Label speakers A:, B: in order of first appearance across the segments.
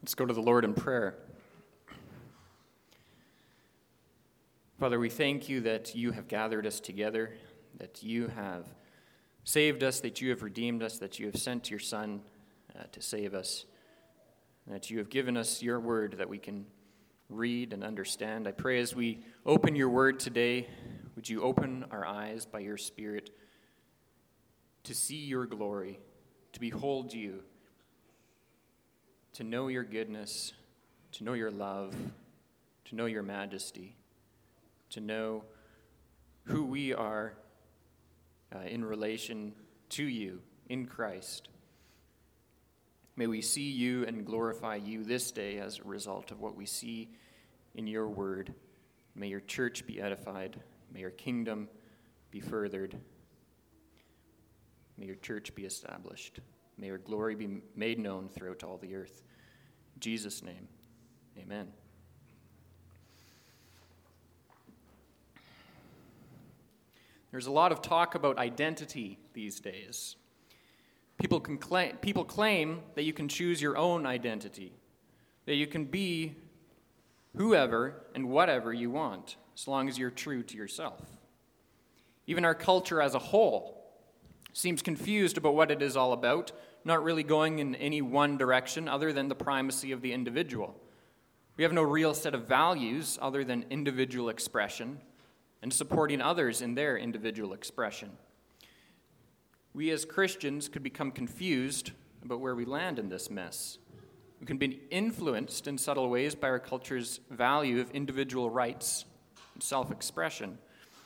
A: Let's go to the Lord in prayer. Father, we thank you that you have gathered us together, that you have saved us, that you have redeemed us, that you have sent your Son to save us, and that you have given us your word that we can read and understand. I pray as we open your word today, would you open our eyes by your Spirit to see your glory, to behold you, to know your goodness, to know your love, to know your majesty, to know who we are in relation to you in Christ. May we see you and glorify you this day as a result of what we see in your word. May your church be edified. May your kingdom be furthered. May your church be established. May your glory be made known throughout all the earth. In Jesus' name, amen. There's a lot of talk about identity these days. People claim that you can choose your own identity, that you can be whoever and whatever you want, as long as you're true to yourself. Even our culture as a whole seems confused about what it is all about, not really going in any one direction other than the primacy of the individual. We have no real set of values other than individual expression and supporting others in their individual expression. We as Christians could become confused about where we land in this mess. We can be influenced in subtle ways by our culture's value of individual rights and self-expression.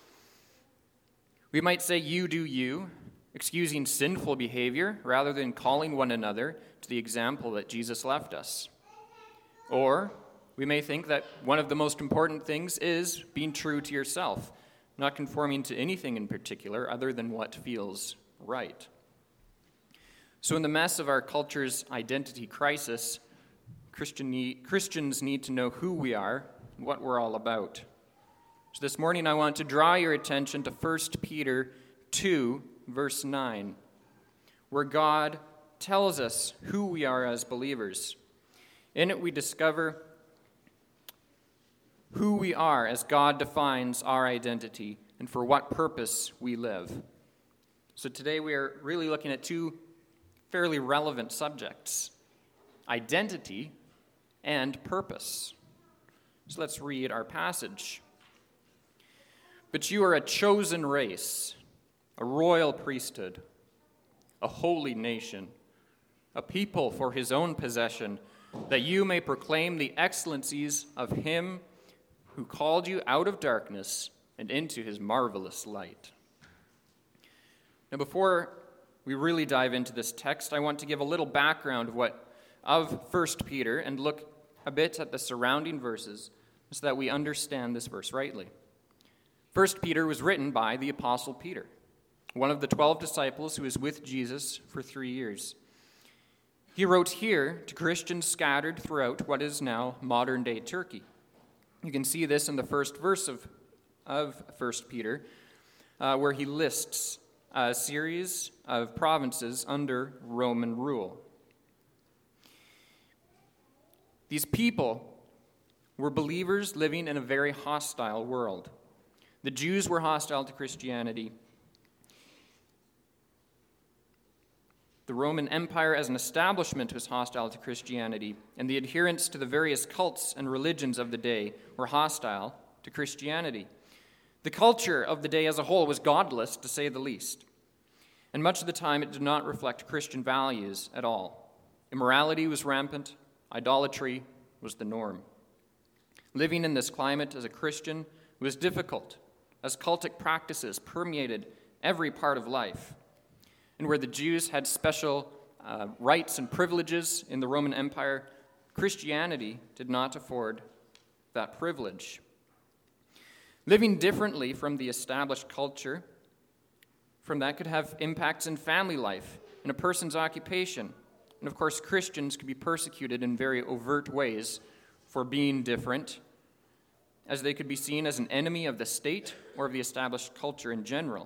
A: We might say, you do you, excusing sinful behavior rather than calling one another to the example that Jesus left us. Or we may think that one of the most important things is being true to yourself, not conforming to anything in particular other than what feels right. So in the mess of our culture's identity crisis, Christians need to know who we are and what we're all about. So this morning I want to draw your attention to 1 Peter 2, verse 9, where God tells us who we are as believers. In it we discover who we are as God defines our identity and for what purpose we live. So today we are really looking at two fairly relevant subjects, identity and purpose. So let's read our passage. But you are a chosen race, a royal priesthood, a holy nation, a people for his own possession, that you may proclaim the excellencies of him who called you out of darkness and into his marvelous light. Now, before we really dive into this text, I want to give a little background of 1 Peter and look a bit at the surrounding verses so that we understand this verse rightly. 1 Peter was written by the Apostle Peter, one of the 12 disciples who was with Jesus for 3 years. He wrote here to Christians scattered throughout what is now modern-day Turkey. You can see this in the first verse of 1 Peter, where he lists a series of provinces under Roman rule. These people were believers living in a very hostile world. The Jews were hostile to Christianity. The Roman Empire as an establishment was hostile to Christianity, and the adherents to the various cults and religions of the day were hostile to Christianity. The culture of the day as a whole was godless, to say the least, and much of the time it did not reflect Christian values at all. Immorality was rampant, idolatry was the norm. Living in this climate as a Christian was difficult, as cultic practices permeated every part of life. And where the Jews had special rights and privileges in the Roman Empire, Christianity did not afford that privilege. Living differently from the established culture, from that could have impacts in family life, in a person's occupation. And of course, Christians could be persecuted in very overt ways for being different, as they could be seen as an enemy of the state or of the established culture in general.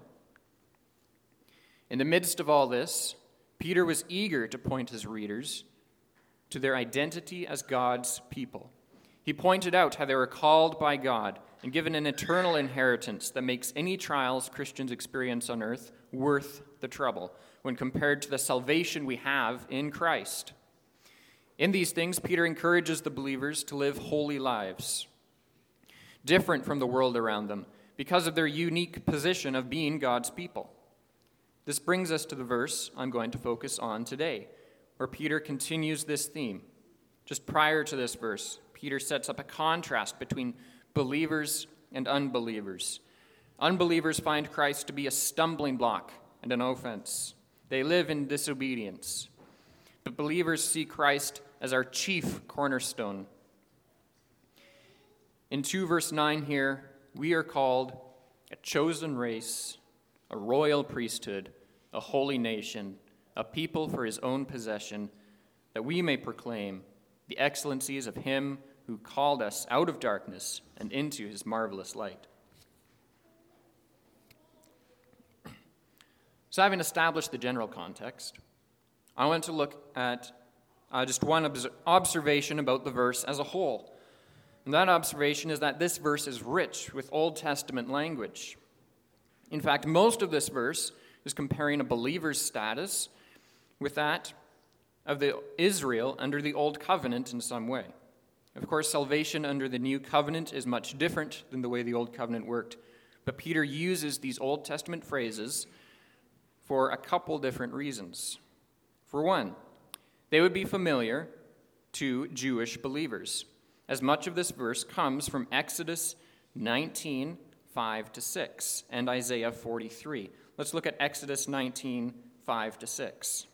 A: In the midst of all this, Peter was eager to point his readers to their identity as God's people. He pointed out how they were called by God and given an eternal inheritance that makes any trials Christians experience on earth worth the trouble when compared to the salvation we have in Christ. In these things, Peter encourages the believers to live holy lives, different from the world around them, because of their unique position of being God's people. This brings us to the verse I'm going to focus on today, where Peter continues this theme. Just prior to this verse, Peter sets up a contrast between believers and unbelievers. Unbelievers find Christ to be a stumbling block and an offense. They live in disobedience. But believers see Christ as our chief cornerstone. In 2 verse 9 here, we are called a chosen race, a royal priesthood, a holy nation, a people for his own possession, that we may proclaim the excellencies of him who called us out of darkness and into his marvelous light. So having established the general context, I want to look at just one observation about the verse as a whole. And that observation is that this verse is rich with Old Testament language. In fact, most of this verse is comparing a believer's status with that of the Israel under the Old Covenant in some way. Of course, salvation under the New Covenant is much different than the way the Old Covenant worked, but Peter uses these Old Testament phrases for a couple different reasons. For one, they would be familiar to Jewish believers, as much of this verse comes from Exodus 19, 5-6, and Isaiah 43. Let's look at Exodus 19, 5-6.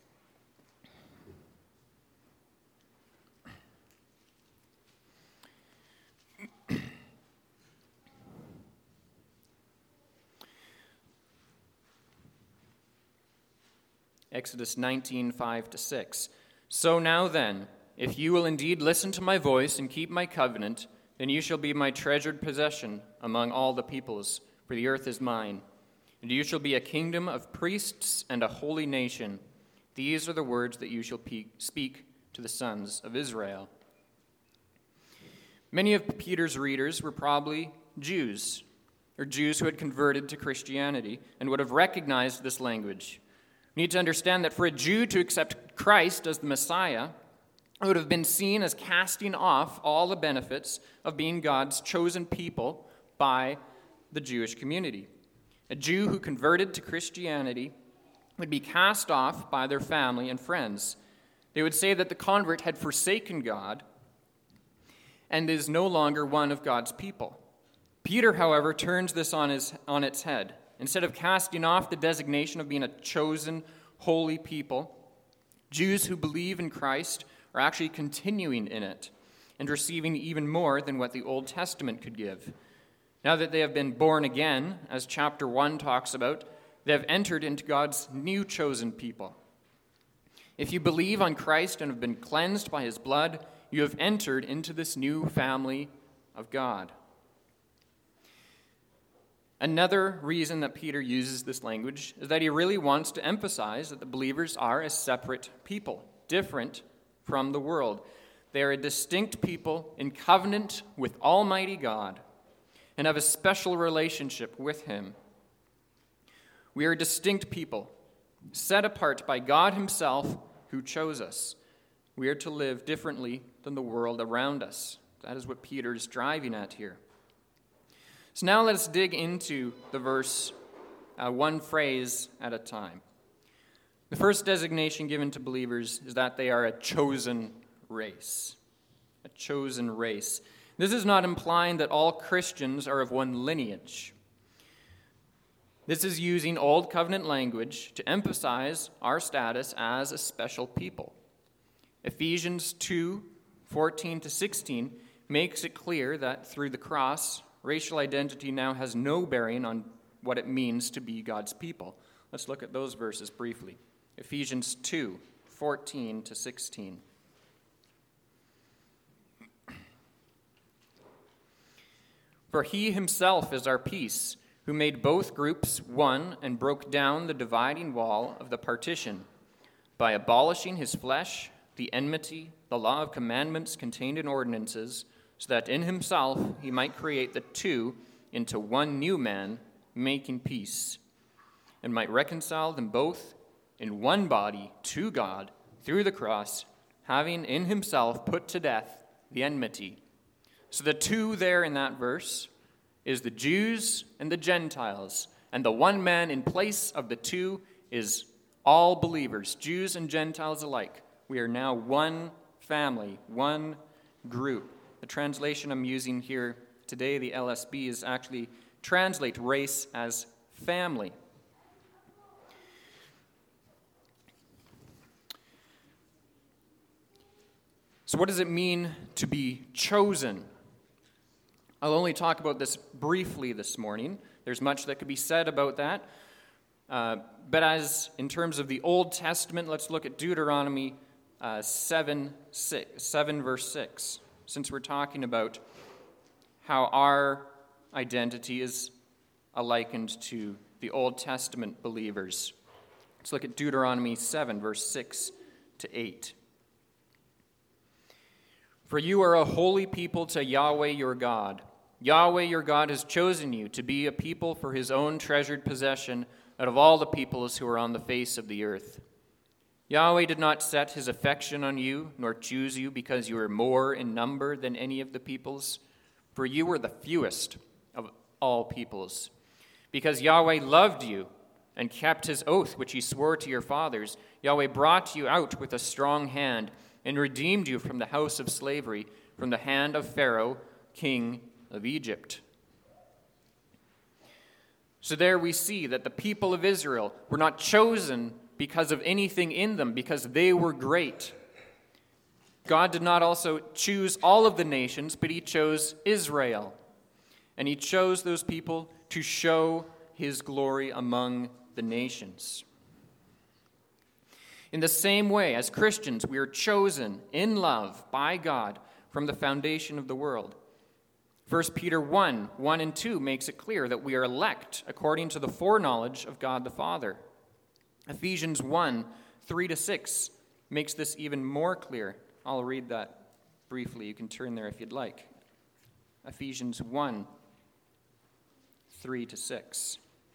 A: Exodus 19, 5-6. So now then, if you will indeed listen to my voice and keep my covenant, then you shall be my treasured possession among all the peoples, for the earth is mine. And you shall be a kingdom of priests and a holy nation. These are the words that you shall speak to the sons of Israel. Many of Peter's readers were probably Jews, or Jews who had converted to Christianity and would have recognized this language. We need to understand that for a Jew to accept Christ as the Messiah would have been seen as casting off all the benefits of being God's chosen people by the Jewish community. A Jew who converted to Christianity would be cast off by their family and friends. They would say that the convert had forsaken God and is no longer one of God's people. Peter, however, turns this on its head. Instead of casting off the designation of being a chosen, holy people, Jews who believe in Christ are actually continuing in it and receiving even more than what the Old Testament could give. Now that they have been born again, as chapter 1 talks about, they have entered into God's new chosen people. If you believe on Christ and have been cleansed by his blood, you have entered into this new family of God. Another reason that Peter uses this language is that he really wants to emphasize that the believers are a separate people, different from the world. They are a distinct people in covenant with Almighty God and have a special relationship with him. We are a distinct people, set apart by God himself who chose us. We are to live differently than the world around us. That is what Peter is driving at here. So now let's dig into the verse one phrase at a time. The first designation given to believers is that they are a chosen race. A chosen race. This is not implying that all Christians are of one lineage. This is using Old Covenant language to emphasize our status as a special people. Ephesians 2, 14-16 makes it clear that through the cross, racial identity now has no bearing on what it means to be God's people. Let's look at those verses briefly. Ephesians 2, 14-16. For he himself is our peace, who made both groups one and broke down the dividing wall of the partition, by abolishing his flesh, the enmity, the law of commandments contained in ordinances, so that in himself he might create the two into one new man, making peace, and might reconcile them both in one body to God through the cross, having in himself put to death the enmity. So the two there in that verse is the Jews and the Gentiles, and the one man in place of the two is all believers, Jews and Gentiles alike. We are now one family, one group. The translation I'm using here today, the LSB, is actually translate race as family. So what does it mean to be chosen? I'll only talk about this briefly this morning. There's much that could be said about that. But as in terms of the Old Testament, let's look at Deuteronomy 7 verse 6, since we're talking about how our identity is likened to the Old Testament believers. Let's look at Deuteronomy 7 verse 6 to 8. For you are a holy people to Yahweh your God. Yahweh your God has chosen you to be a people for his own treasured possession out of all the peoples who are on the face of the earth. Yahweh did not set his affection on you, nor choose you because you were more in number than any of the peoples, for you were the fewest of all peoples. Because Yahweh loved you and kept his oath which he swore to your fathers, Yahweh brought you out with a strong hand and redeemed you from the house of slavery, from the hand of Pharaoh, king of Egypt. So there we see that the people of Israel were not chosen because of anything in them, because they were great. God did not also choose all of the nations, but he chose Israel. And he chose those people to show his glory among the nations. In the same way, as Christians, we are chosen in love by God from the foundation of the world. 1 Peter 1 and 2 makes it clear that we are elect according to the foreknowledge of God the Father. Ephesians 1, 3-6 makes this even more clear. I'll read that briefly. You can turn there if you'd like. Ephesians 1, 3-6.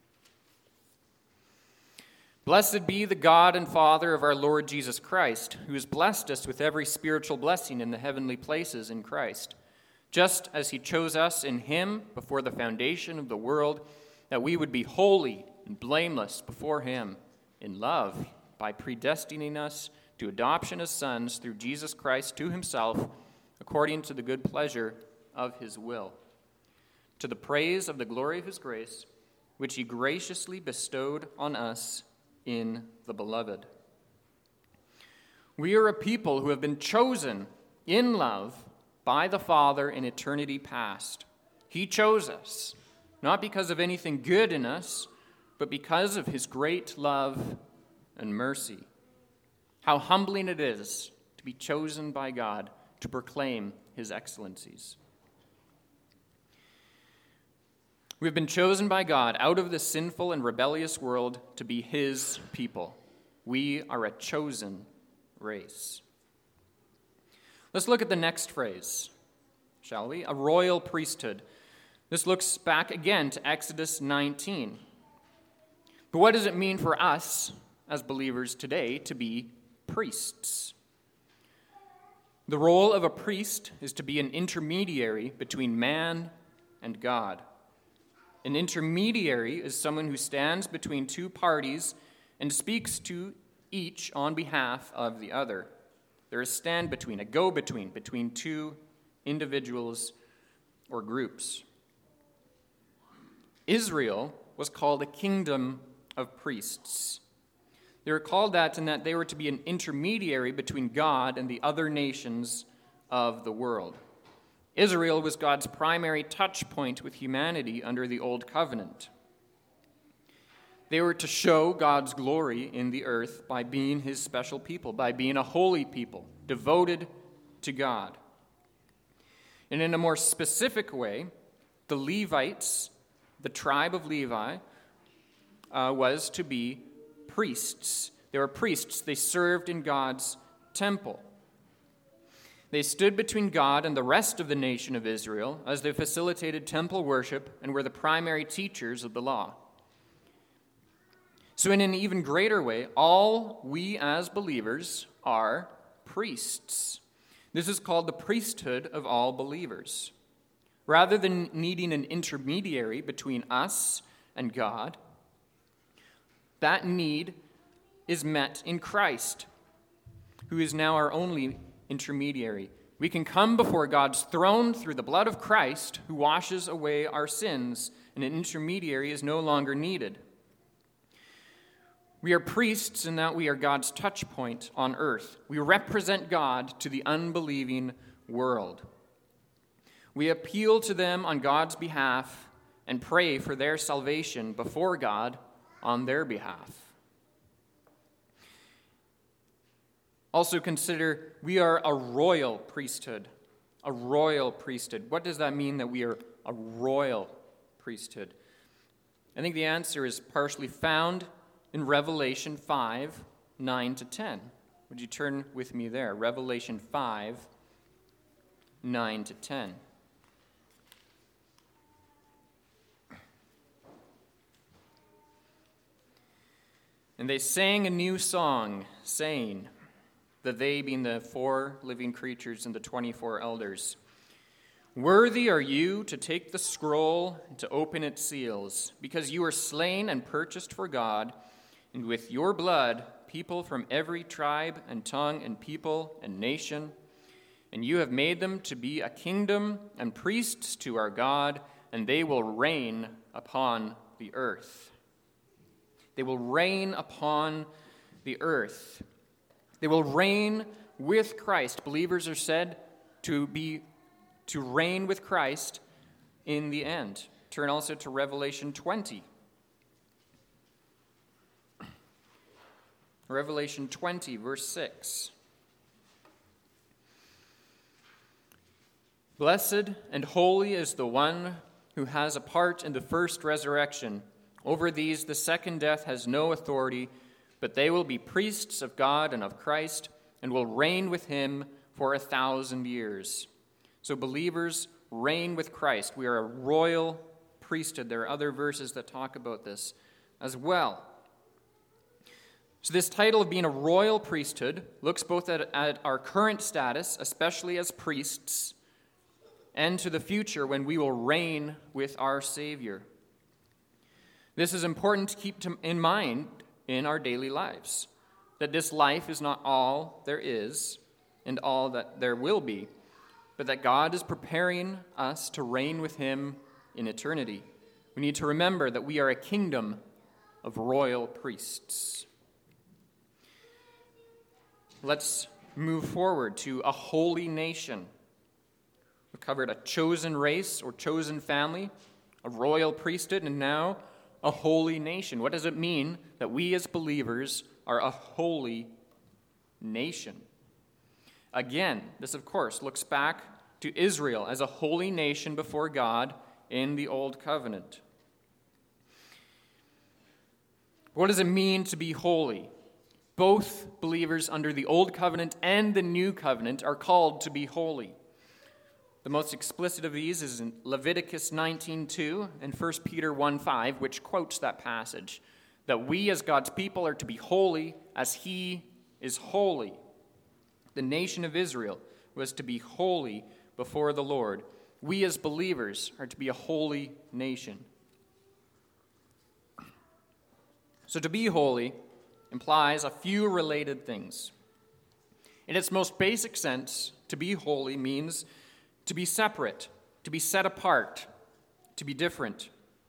A: Blessed be the God and Father of our Lord Jesus Christ, who has blessed us with every spiritual blessing in the heavenly places in Christ, just as he chose us in him before the foundation of the world, that we would be holy and blameless before him in love, by predestining us to adoption as sons through Jesus Christ to himself, according to the good pleasure of his will, to the praise of the glory of his grace, which he graciously bestowed on us in the Beloved. We are a people who have been chosen in love by the Father in eternity past. He chose us, not because of anything good in us, but because of his great love and mercy. How humbling it is to be chosen by God to proclaim his excellencies. We have been chosen by God out of the sinful and rebellious world to be his people. We are a chosen race. Let's look at the next phrase, shall we? A royal priesthood. This looks back again to Exodus 19. But what does it mean for us as believers today to be priests? The role of a priest is to be an intermediary between man and God. An intermediary is someone who stands between two parties and speaks to each on behalf of the other. There is a stand-between, a go-between, between two individuals or groups. Israel was called a kingdom of priests. They were called that in that they were to be an intermediary between God and the other nations of the world. Israel was God's primary touch point with humanity under the Old Covenant. They were to show God's glory in the earth by being his special people, by being a holy people, devoted to God. And in a more specific way, the Levites, the tribe of Levi, was to be priests. They were priests. They served in God's temple. They stood between God and the rest of the nation of Israel as they facilitated temple worship and were the primary teachers of the law. So in an even greater way, all we as believers are priests. This is called the priesthood of all believers. Rather than needing an intermediary between us and God, that need is met in Christ, who is now our only intermediary. We can come before God's throne through the blood of Christ, who washes away our sins, and an intermediary is no longer needed. We are priests in that we are God's touch point on earth. We represent God to the unbelieving world. We appeal to them on God's behalf and pray for their salvation before God on their behalf. Also consider we are a royal priesthood. A royal priesthood. What does that mean that we are a royal priesthood? I think the answer is partially found in Revelation 5, 9 to 10. Would you turn with me there? Revelation 5, 9 to 10. And they sang a new song, saying, they being the 4 living creatures and the 24 elders, "Worthy are you to take the scroll and to open its seals, because you were slain and purchased for God, and with your blood people from every tribe and tongue and people and nation, and you have made them to be a kingdom and priests to our God, and they will reign upon the earth." They will reign upon the earth. They will reign with Christ. Believers are said to reign with Christ in the end. Turn also to Revelation 20. Revelation 20, verse 6. "Blessed and holy is the one who has a part in the first resurrection. Over these the second death has no authority, but they will be priests of God and of Christ, and will reign with him for 1,000 years." So believers reign with Christ. We are a royal priesthood. There are other verses that talk about this as well. So this title of being a royal priesthood looks both at our current status, especially as priests, and to the future when we will reign with our Savior. This is important to keep in mind in our daily lives, that this life is not all there is and all that there will be, but that God is preparing us to reign with him in eternity. We need to remember that we are a kingdom of royal priests. Let's move forward to a holy nation. We've covered a chosen race or chosen family, a royal priesthood, and now a holy nation. What does it mean that we as believers are a holy nation? Again, this of course looks back to Israel as a holy nation before God in the Old Covenant. What does it mean to be holy? Both believers under the Old Covenant and the New Covenant are called to be holy. The most explicit of these is in Leviticus 19:2 and 1 Peter 1:5, which quotes that passage, that we as God's people are to be holy as he is holy. The nation of Israel was to be holy before the Lord. We as believers are to be a holy nation. So to be holy implies a few related things. In its most basic sense, to be holy means to be separate, to be set apart, to be different.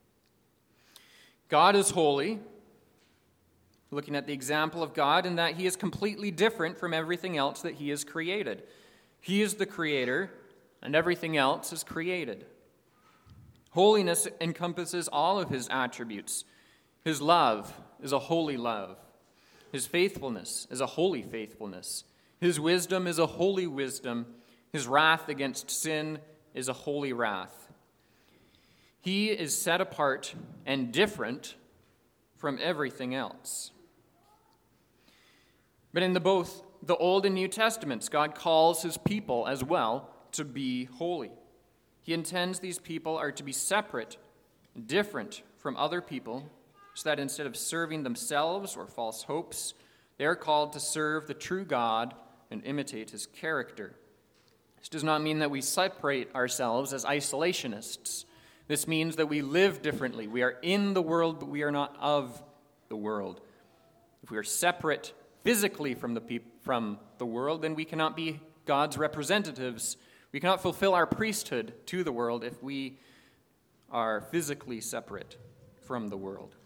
A: God is holy, looking at the example of God, in that he is completely different from everything else that he has created. He is the creator, and everything else is created. Holiness encompasses all of his attributes. His love is a holy love. His faithfulness is a holy faithfulness. His wisdom is a holy wisdom. His wrath against sin is a holy wrath. He is set apart and different from everything else. But in the Old and New Testaments, God calls his people as well to be holy. He intends these people are to be separate, different from other people, so that instead of serving themselves or false hopes, they are called to serve the true God and imitate his character. This does not mean that we separate ourselves as isolationists. This means that we live differently. We are in the world, but we are not of the world. If we are separate physically from the world, then we cannot be God's representatives. We cannot fulfill our priesthood to the world if we are physically separate from the world.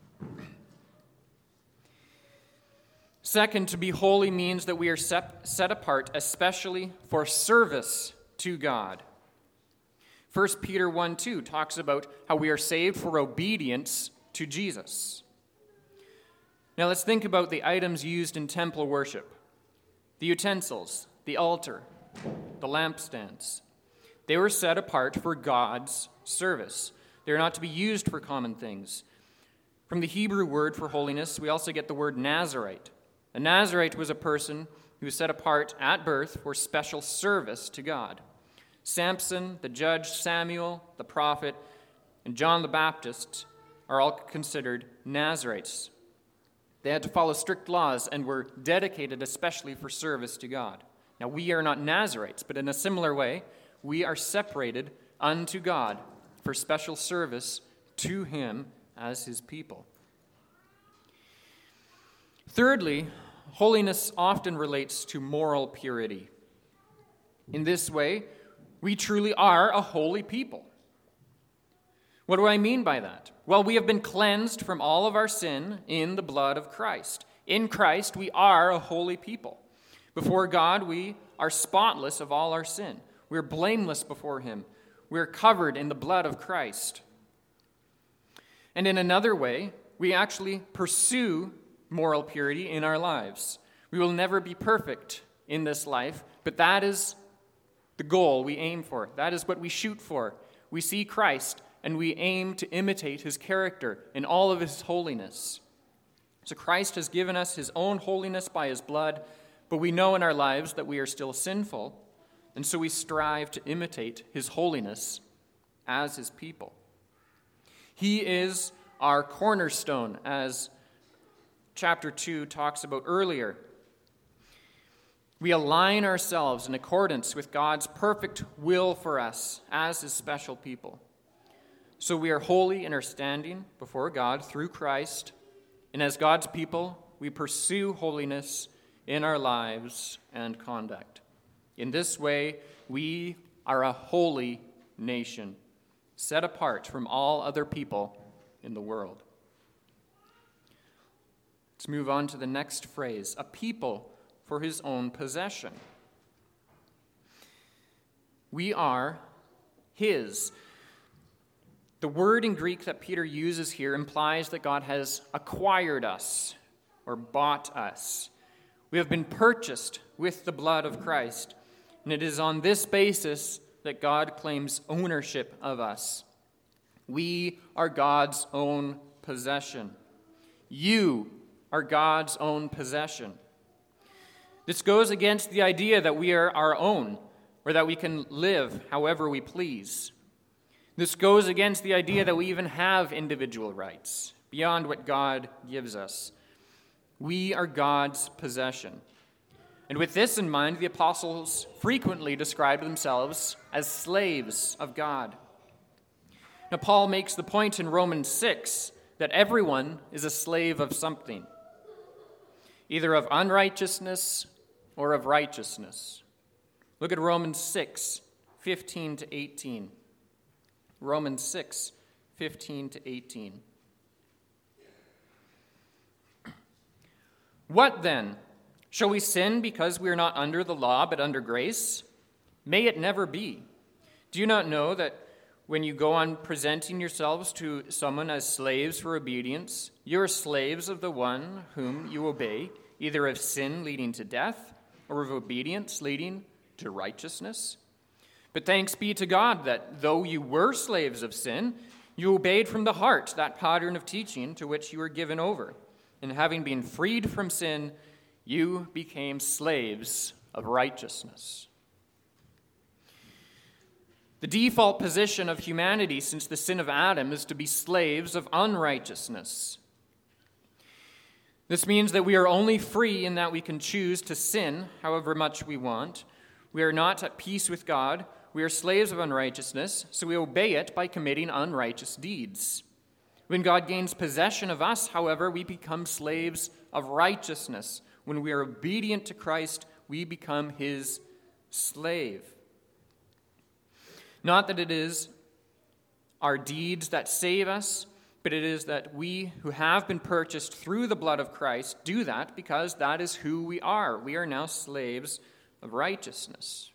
A: Second, to be holy means that we are set apart especially for service to God. 1 Peter 1:2 talks about how we are saved for obedience to Jesus. Now let's think about the items used in temple worship. The utensils, the altar, the lampstands. They were set apart for God's service. They are not to be used for common things. From the Hebrew word for holiness, we also get the word Nazirite. A Nazirite was a person who was set apart at birth for special service to God. Samson, the judge, Samuel, the prophet, and John the Baptist are all considered Nazirites. They had to follow strict laws and were dedicated especially for service to God. Now, we are not Nazirites, but in a similar way, we are separated unto God for special service to him as his people. Thirdly, holiness often relates to moral purity. In this way, we truly are a holy people. What do I mean by that? Well, we have been cleansed from all of our sin in the blood of Christ. In Christ, we are a holy people. Before God, we are spotless of all our sin. We are blameless before him. We are covered in the blood of Christ. And in another way, we actually pursue moral purity in our lives. We will never be perfect in this life, but that is the goal we aim for. That is what we shoot for. We see Christ, and we aim to imitate his character in all of his holiness. So Christ has given us his own holiness by his blood, but we know in our lives that we are still sinful, and so we strive to imitate his holiness as his people. He is our cornerstone, as chapter 2 talks about earlier. We align ourselves in accordance with God's perfect will for us as his special people. So we are holy in our standing before God through Christ, and as God's people, we pursue holiness in our lives and conduct. In this way, we are a holy nation, set apart from all other people in the world. Let's move on to the next phrase, a people for his own possession. We are his. The word in Greek that Peter uses here implies that God has acquired us or bought us. We have been purchased with the blood of Christ, and it is on this basis that God claims ownership of us. We are God's own possession. You are God's own possession. This goes against the idea that we are our own, or that we can live however we please. This goes against the idea that we even have individual rights beyond what God gives us. We are God's possession. And with this in mind, the apostles frequently describe themselves as slaves of God. Now, Paul makes the point in Romans 6 that everyone is a slave of something, either of unrighteousness or of righteousness. Look at Romans 6, 15 to 18. Romans 6, 15 to 18. What then? Shall we sin because we are not under the law but under grace? May it never be. Do you not know that when you go on presenting yourselves to someone as slaves for obedience, you are slaves of the one whom you obey, either of sin leading to death or of obedience leading to righteousness? But thanks be to God that though you were slaves of sin, you obeyed from the heart that pattern of teaching to which you were given over. And having been freed from sin, you became slaves of righteousness. The default position of humanity since the sin of Adam is to be slaves of unrighteousness. This means that we are only free in that we can choose to sin however much we want. We are not at peace with God. We are slaves of unrighteousness, so we obey it by committing unrighteous deeds. When God gains possession of us, however, we become slaves of righteousness. When we are obedient to Christ, we become his slave. Not that it is our deeds that save us, but it is that we who have been purchased through the blood of Christ do that because that is who we are. We are now slaves of righteousness.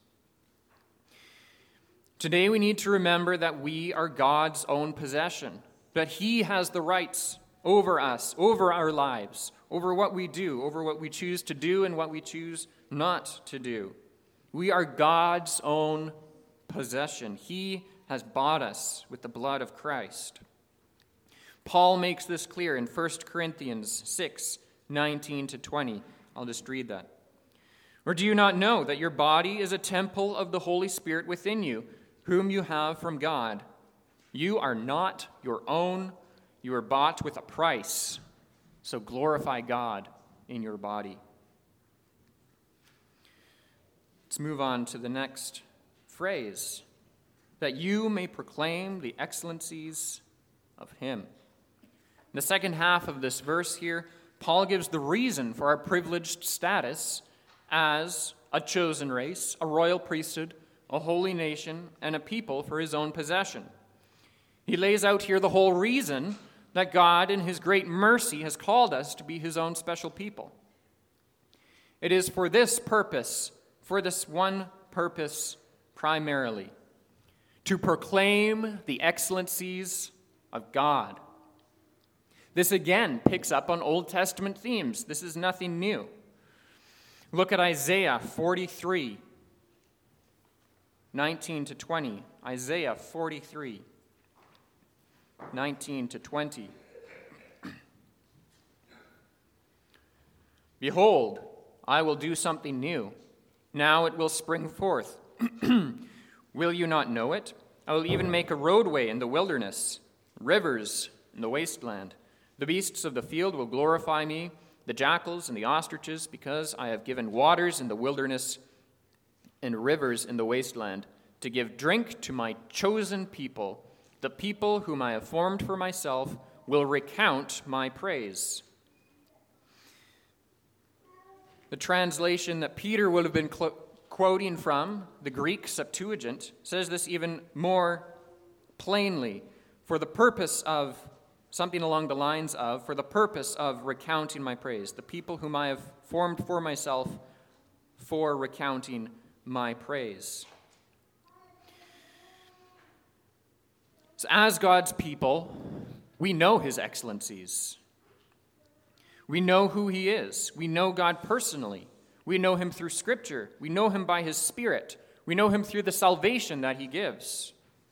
A: Today we need to remember that we are God's own possession, that he has the rights over us, over our lives, over what we do, over what we choose to do and what we choose not to do. We are God's own possession. He has bought us with the blood of Christ. Paul makes this clear in 1 Corinthians 6, 19 to 20. I'll just read that. Or do you not know that your body is a temple of the Holy Spirit within you, whom you have from God? You are not your own. You are bought with a price. So glorify God in your body. Let's move on to the next phrase. That you may proclaim the excellencies of him. In the second half of this verse here, Paul gives the reason for our privileged status as a chosen race, a royal priesthood, a holy nation, and a people for his own possession. He lays out here the whole reason that God in his great mercy has called us to be his own special people. It is for this purpose, for this one purpose primarily, to proclaim the excellencies of God. This again picks up on Old Testament themes. This is nothing new. Look at Isaiah 43, 19 to 20. Isaiah 43, 19 to 20. Behold, I will do something new. Now it will spring forth. Will you not know it? I will even make a roadway in the wilderness, rivers in the wasteland. The beasts of the field will glorify me, the jackals and the ostriches, because I have given waters in the wilderness and rivers in the wasteland, to give drink to my chosen people. The people whom I have formed for myself will recount my praise. The translation that Peter would have been quoting from, the Greek Septuagint, says this even more plainly. For the purpose of, something along the lines of, for the purpose of recounting my praise. The people whom I have formed for myself for recounting my praise. So as God's people, we know his excellencies. We know who he is. We know God personally. We know him through Scripture. We know him by his Spirit. We know him through the salvation that he gives.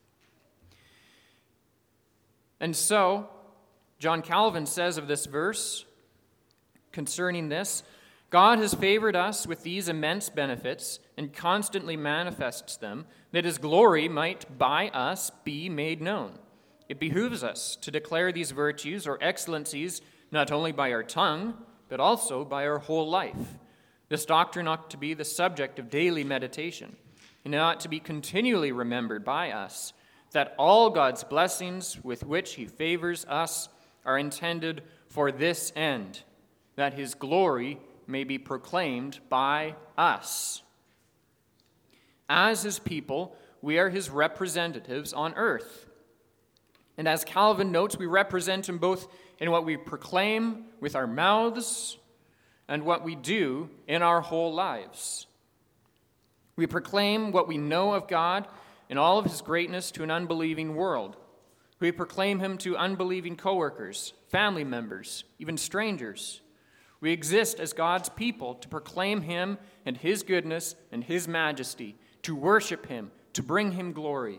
A: And so, John Calvin says of this verse, concerning this, God has favored us with these immense benefits and constantly manifests them, that his glory might by us be made known. It behooves us to declare these virtues or excellencies not only by our tongue, but also by our whole life. This doctrine ought to be the subject of daily meditation, and it ought to be continually remembered by us, that all God's blessings with which he favors us are intended for this end, that his glory may be proclaimed by us. As his people, we are his representatives on earth. And as Calvin notes, we represent him both in what we proclaim with our mouths and what we do in our whole lives. We proclaim what we know of God in all of his greatness to an unbelieving world. We proclaim him to unbelieving coworkers, family members, even strangers. We exist as God's people to proclaim him and his goodness and his majesty, to worship him, to bring him glory.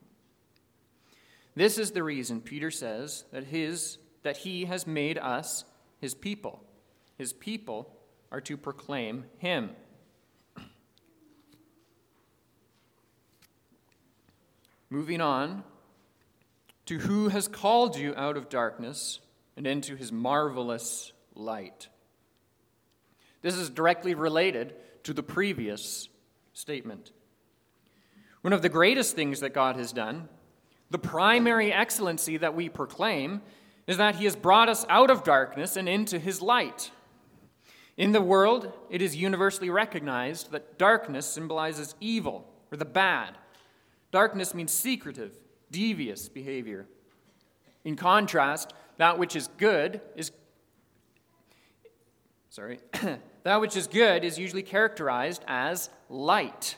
A: This is the reason Peter says that he has made us his people are to proclaim him. Moving on, to who has called you out of darkness and into his marvelous light. This is directly related to the previous statement. One of the greatest things that God has done, the primary excellency that we proclaim, is that he has brought us out of darkness and into his light. In the world, it is universally recognized that darkness symbolizes evil or the bad. Darkness means secretive, devious behavior. In contrast, that which is good is usually characterized as light.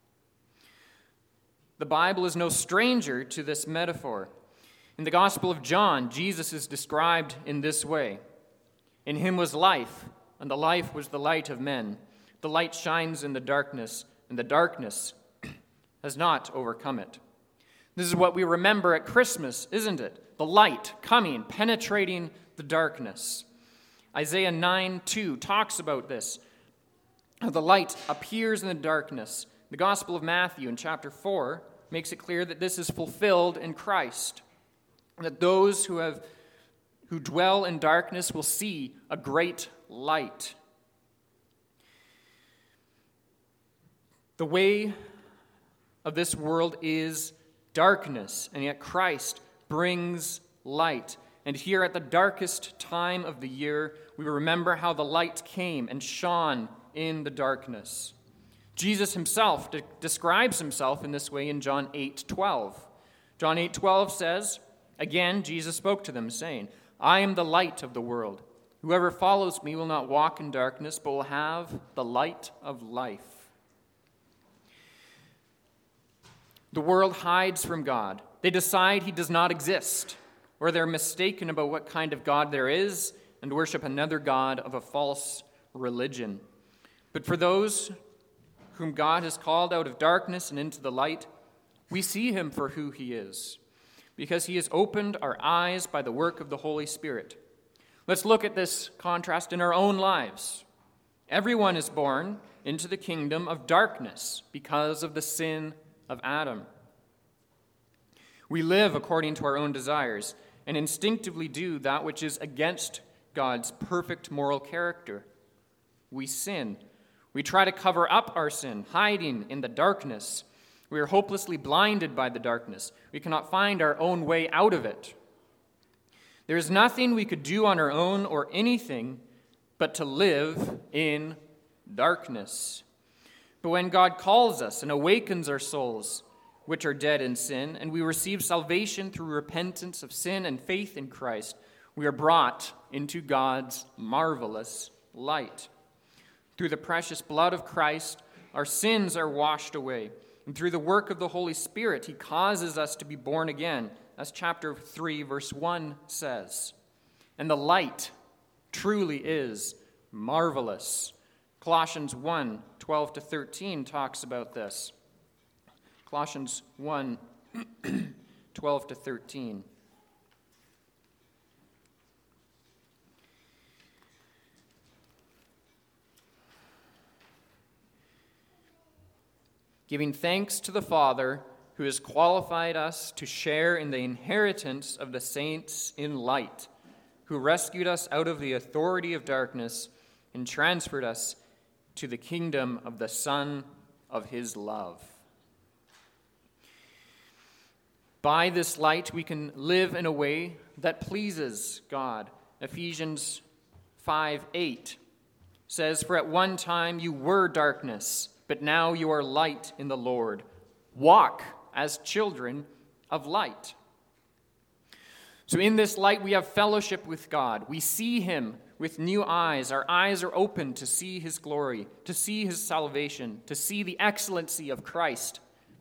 A: The Bible is no stranger to this metaphor. In the Gospel of John, Jesus is described in this way. In him was life, and the life was the light of men. The light shines in the darkness, and the darkness has not overcome it. This is what we remember at Christmas, isn't it? The light coming, penetrating the darkness. Isaiah 9:2 talks about this. How the light appears in the darkness. The Gospel of Matthew in chapter 4 makes it clear that this is fulfilled in Christ. That those who dwell in darkness will see a great light. The way of this world is darkness, and yet Christ brings light. And here at the darkest time of the year, we remember how the light came and shone in the darkness. Jesus himself describes himself in this way in John 8:12. John 8:12 says, again, Jesus spoke to them, saying, I am the light of the world. Whoever follows me will not walk in darkness, but will have the light of life. The world hides from God. They decide he does not exist, or they're mistaken about what kind of God there is and worship another god of a false religion. But for those whom God has called out of darkness and into the light, we see him for who he is, because he has opened our eyes by the work of the Holy Spirit. Let's look at this contrast in our own lives. Everyone is born into the kingdom of darkness because of the sin of Adam. We live according to our own desires and instinctively do that which is against God's perfect moral character. We sin. We try to cover up our sin, hiding in the darkness. We are hopelessly blinded by the darkness. We cannot find our own way out of it. There is nothing we could do on our own or anything but to live in darkness. But when God calls us and awakens our souls, which are dead in sin, and we receive salvation through repentance of sin and faith in Christ, we are brought into God's marvelous light. Through the precious blood of Christ, our sins are washed away. And through the work of the Holy Spirit, he causes us to be born again, as chapter 3, verse 1 says. And the light truly is marvelous. Colossians 1, 12 to 13 talks about this. Colossians 1, 12 to 13. Giving thanks to the Father who has qualified us to share in the inheritance of the saints in light, who rescued us out of the authority of darkness and transferred us to the kingdom of the Son of his love. By this light, we can live in a way that pleases God. Ephesians 5:8 says, For at one time you were darkness, but now you are light in the Lord. Walk as children of light. So in this light, we have fellowship with God. We see him with new eyes. Our eyes are open to see his glory, to see his salvation, to see the excellency of Christ.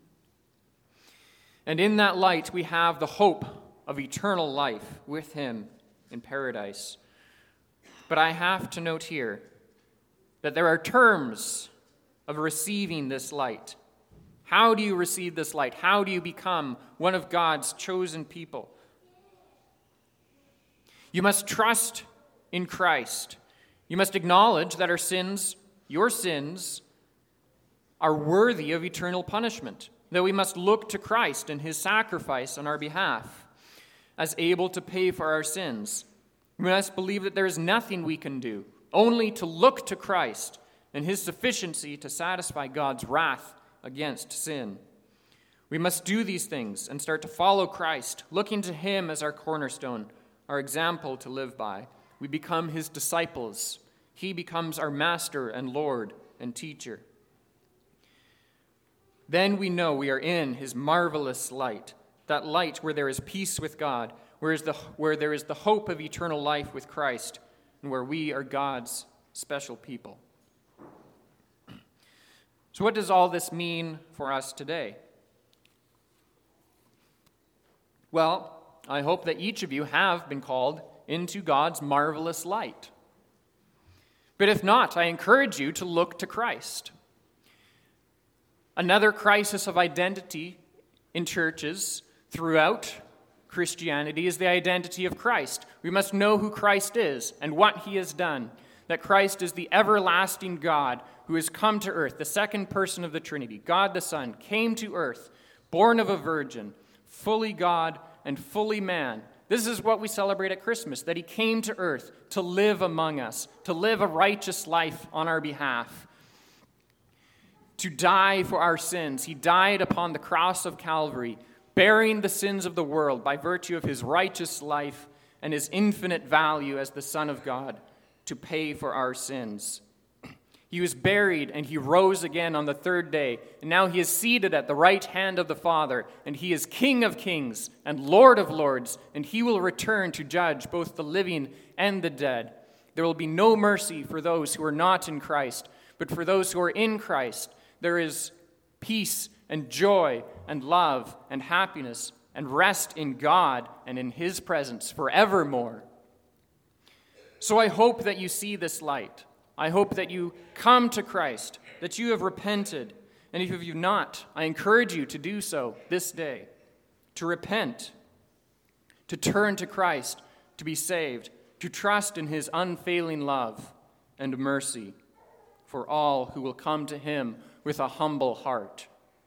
A: And in that light, we have the hope of eternal life with him in paradise. But I have to note here that there are terms of receiving this light. How do you receive this light? How do you become one of God's chosen people? You must trust in Christ. You must acknowledge that our sins, your sins, are worthy of eternal punishment, that we must look to Christ and his sacrifice on our behalf as able to pay for our sins. We must believe that there is nothing we can do, only to look to Christ and his sufficiency to satisfy God's wrath against sin. We must do these things and start to follow Christ, looking to him as our cornerstone, our example to live by. We become his disciples. He becomes our master and Lord and teacher. Then we know we are in his marvelous light, that light where there is peace with God, where there is the hope of eternal life with Christ, and where we are God's special people. So what does all this mean for us today? Well, I hope that each of you have been called into God's marvelous light. But if not, I encourage you to look to Christ. Another crisis of identity in churches throughout Christianity is the identity of Christ. We must know who Christ is and what he has done, that Christ is the everlasting God who has come to earth, the second person of the Trinity. God the Son came to earth, born of a virgin, fully God and fully man. This is what we celebrate at Christmas, that he came to earth to live among us, to live a righteous life on our behalf, to die for our sins. He died upon the cross of Calvary, bearing the sins of the world by virtue of his righteous life and his infinite value as the Son of God to pay for our sins. He was buried and he rose again on the third day, and now he is seated at the right hand of the Father, and he is King of kings and Lord of lords, and he will return to judge both the living and the dead. There will be no mercy for those who are not in Christ, but for those who are in Christ, there is peace and joy and love and happiness and rest in God and in his presence forevermore. So I hope that you see this light. I hope that you come to Christ, that you have repented. And if you have not, I encourage you to do so this day, to repent, to turn to Christ, to be saved, to trust in his unfailing love and mercy for all who will come to him with a humble heart.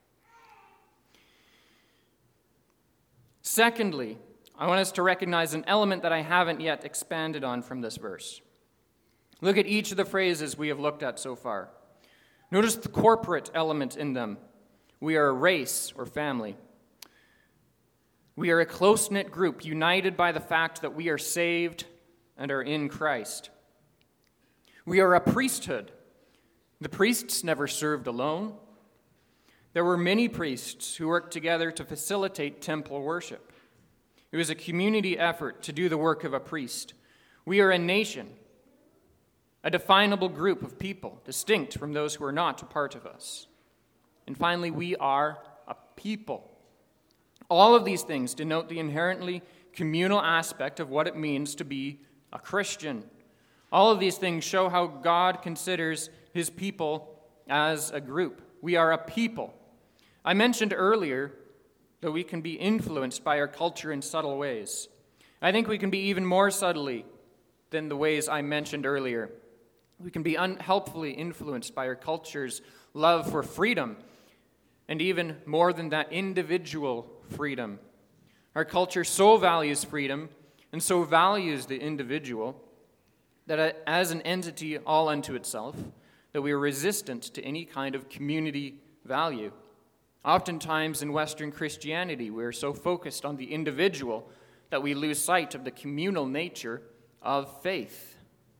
A: Secondly, I want us to recognize an element that I haven't yet expanded on from this verse. Look at each of the phrases we have looked at so far. Notice the corporate element in them. We are a race or family. We are a close-knit group united by the fact that we are saved and are in Christ. We are a priesthood. The priests never served alone. There were many priests who worked together to facilitate temple worship. It was a community effort to do the work of a priest. We are a nation, a definable group of people, distinct from those who are not a part of us. And finally, we are a people. All of these things denote the inherently communal aspect of what it means to be a Christian. All of these things show how God considers his people as a group. We are a people. I mentioned earlier that we can be influenced by our culture in subtle ways. I think we can be even more subtly than the ways I mentioned earlier. We can be unhelpfully influenced by our culture's love for freedom, and even more than that, individual freedom. Our culture so values freedom and so values the individual that as an entity all unto itself, that we are resistant to any kind of community value. Oftentimes in Western Christianity, we are so focused on the individual that we lose sight of the communal nature of faith.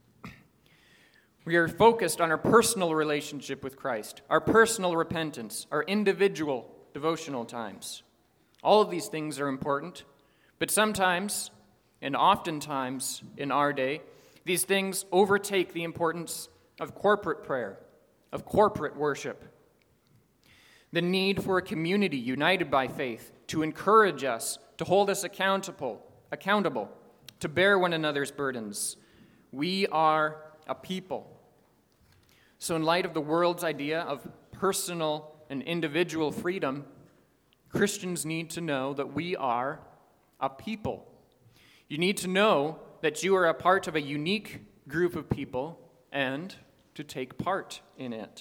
A: We are focused on our personal relationship with Christ, our personal repentance, our individual devotional times. All of these things are important, but sometimes, and oftentimes in our day, these things overtake the importance of corporate prayer, of corporate worship. The need for a community united by faith to encourage us, to hold us accountable, to bear one another's burdens. We are a people. So in light of the world's idea of personal and individual freedom, Christians need to know that we are a people. You need to know that you are a part of a unique group of people and to take part in it.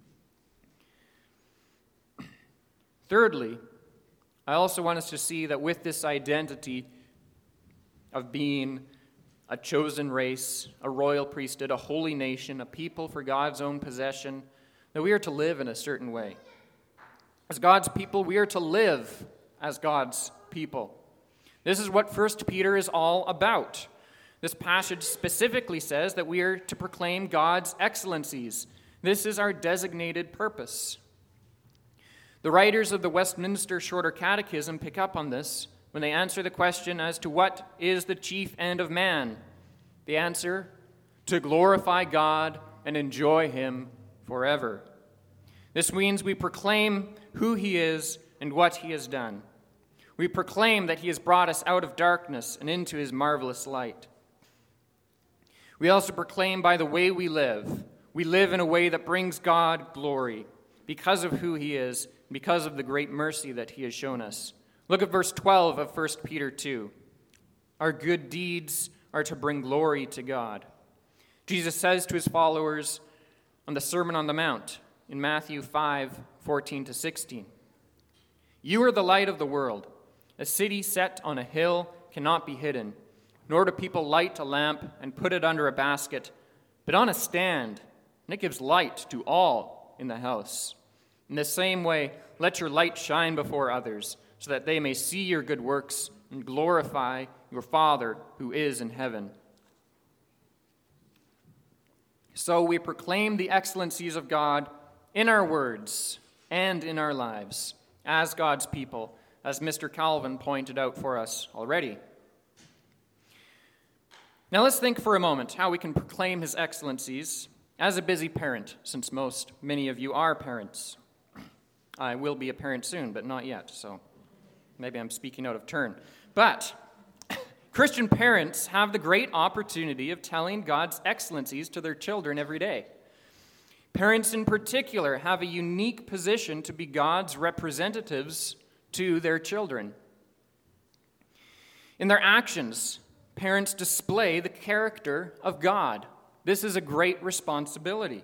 A: Thirdly, I also want us to see that with this identity of being a chosen race, a royal priesthood, a holy nation, a people for God's own possession, that we are to live in a certain way. As God's people, we are to live as God's people. This is what 1 Peter is all about. This passage specifically says that we are to proclaim God's excellencies. This is our designated purpose. The writers of the Westminster Shorter Catechism pick up on this when they answer the question as to what is the chief end of man. The answer, to glorify God and enjoy Him forever. This means we proclaim who He is and what He has done. We proclaim that He has brought us out of darkness and into His marvelous light. We also proclaim by the way we live. We live in a way that brings God glory because of who He is, because of the great mercy that He has shown us. Look at verse 12 of 1 Peter 2. Our good deeds are to bring glory to God. Jesus says to His followers on the Sermon on the Mount in Matthew 5:14-16, "You are the light of the world. A city set on a hill cannot be hidden, nor do people light a lamp and put it under a basket, but on a stand, and it gives light to all in the house. In the same way, let your light shine before others, so that they may see your good works and glorify your Father who is in heaven." So we proclaim the excellencies of God in our words and in our lives as God's people, as Mr. Calvin pointed out for us already. Now let's think for a moment how we can proclaim His excellencies as a busy parent, since many of you are parents. I will be a parent soon, but not yet, so maybe I'm speaking out of turn. But Christian parents have the great opportunity of telling God's excellencies to their children every day. Parents in particular have a unique position to be God's representatives to their children. In their actions, parents display the character of God. This is a great responsibility.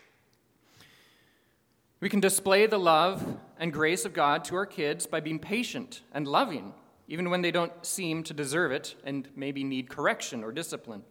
A: We can display the love and grace of God to our kids by being patient and loving, even when they don't seem to deserve it and maybe need correction or discipline.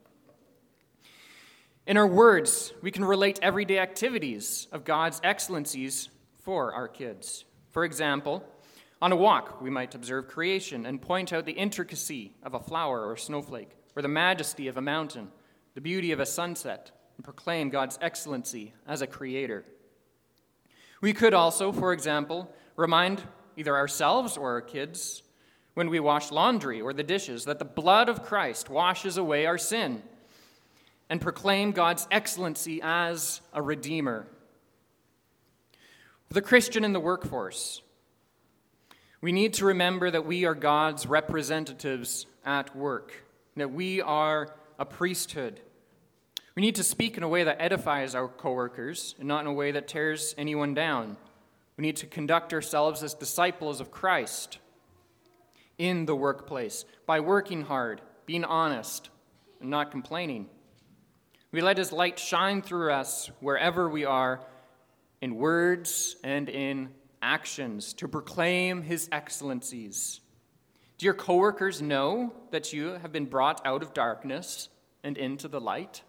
A: In our words, we can relate everyday activities of God's excellencies for our kids. For example, on a walk, we might observe creation and point out the intricacy of a flower or snowflake, or the majesty of a mountain, the beauty of a sunset, and proclaim God's excellency as a creator. We could also, for example, remind either ourselves or our kids when we wash laundry or the dishes that the blood of Christ washes away our sin, and proclaim God's excellency as a redeemer. For the Christian in the workforce, we need to remember that we are God's representatives at work, that we are a priesthood. We need to speak in a way that edifies our coworkers and not in a way that tears anyone down. We need to conduct ourselves as disciples of Christ in the workplace by working hard, being honest, and not complaining. We let His light shine through us wherever we are, in words and in actions, to proclaim His excellencies. Do your coworkers know that you have been brought out of darkness and into the light?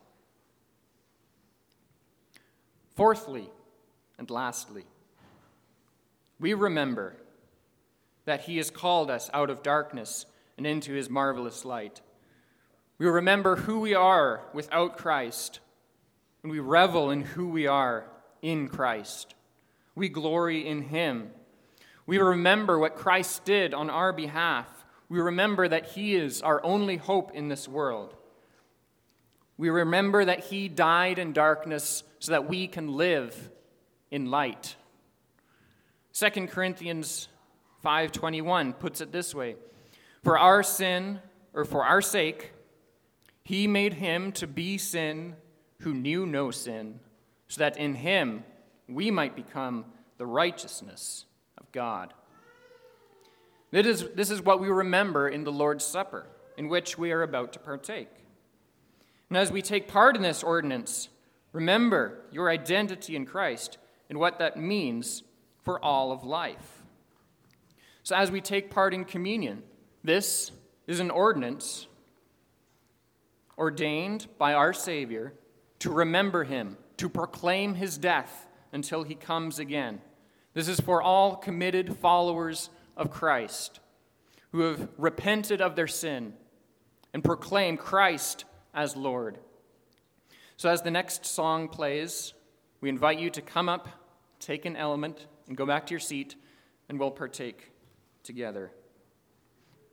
A: Fourthly, and lastly, we remember that He has called us out of darkness and into His marvelous light. We remember who we are without Christ, and we revel in who we are in Christ. We glory in Him. We remember what Christ did on our behalf. We remember that He is our only hope in this world. We remember that He died in darkness so that we can live in light. 2 Corinthians 5:21 puts it this way: For our sake, He made Him to be sin who knew no sin, so that in Him we might become the righteousness of God. This is what we remember in the Lord's Supper, in which we are about to partake. And as we take part in this ordinance, Remember your identity in Christ and what that means for all of life. So as we take part in communion, this is an ordinance ordained by our Savior to remember him, to proclaim his death until he comes again. This is for all committed followers of Christ who have repented of their sin and proclaim Christ as Lord. So as the next song plays, we invite you to come up, take an element, and go back to your seat, and we'll partake together.